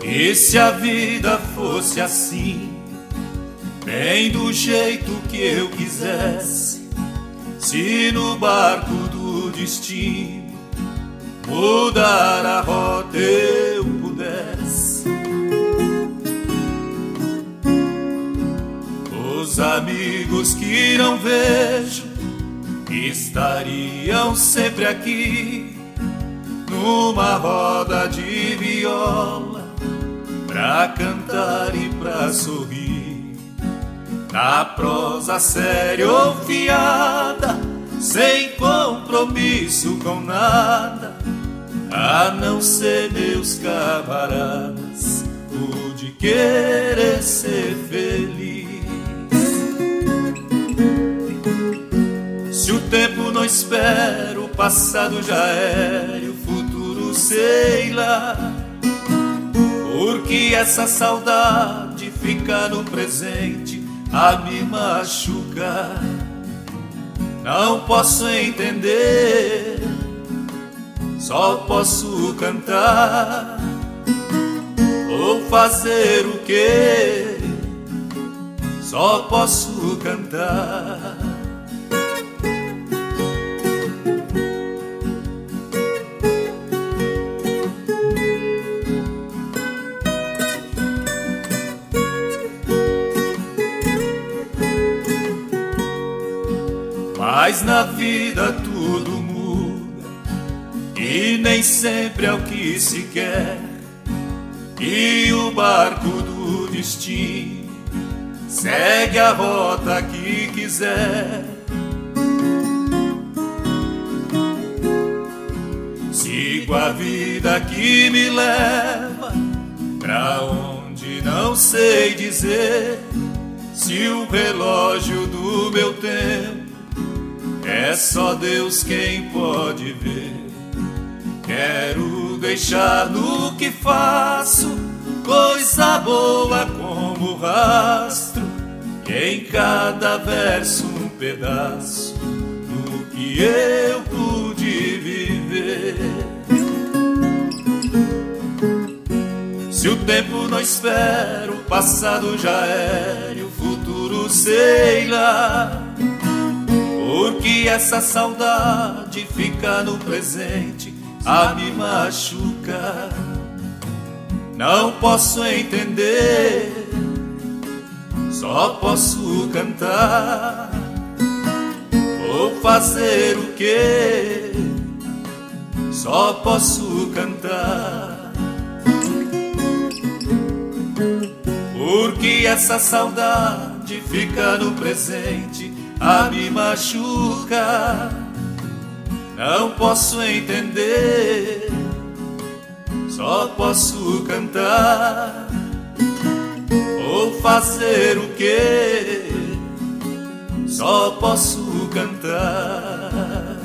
E se a vida fosse assim, bem do jeito que eu quisesse, se no barco do destino mudar a rota eu pudesse, os amigos que não vejo estariam sempre aqui, numa roda de viola, pra cantar e pra sorrir, na prosa séria ou fiada, sem compromisso com nada, a não ser meus camaradas, o de querer ser feliz. Se o tempo não espera, o passado já era e o futuro sei lá, porque essa saudade fica no presente a me machucar. Não posso entender, só posso cantar. Ou fazer o quê? Só posso cantar. Mas na vida tudo muda e nem sempre é o que se quer, e o barco do destino segue a rota que quiser. Sigo a vida que me leva pra onde não sei dizer, se o relógio do meu tempo é só Deus quem pode ver. Quero deixar no que faço coisa boa como rastro, e em cada verso um pedaço do que eu pude viver. Se o tempo não espera, o passado já era e o futuro sei lá, porque essa saudade fica no presente a me machucar. Não posso entender, só posso cantar. Vou fazer o quê? Só posso cantar. Porque essa saudade fica no presente a me machucar. Não posso entender, só posso cantar. Vou fazer o quê? Só posso cantar.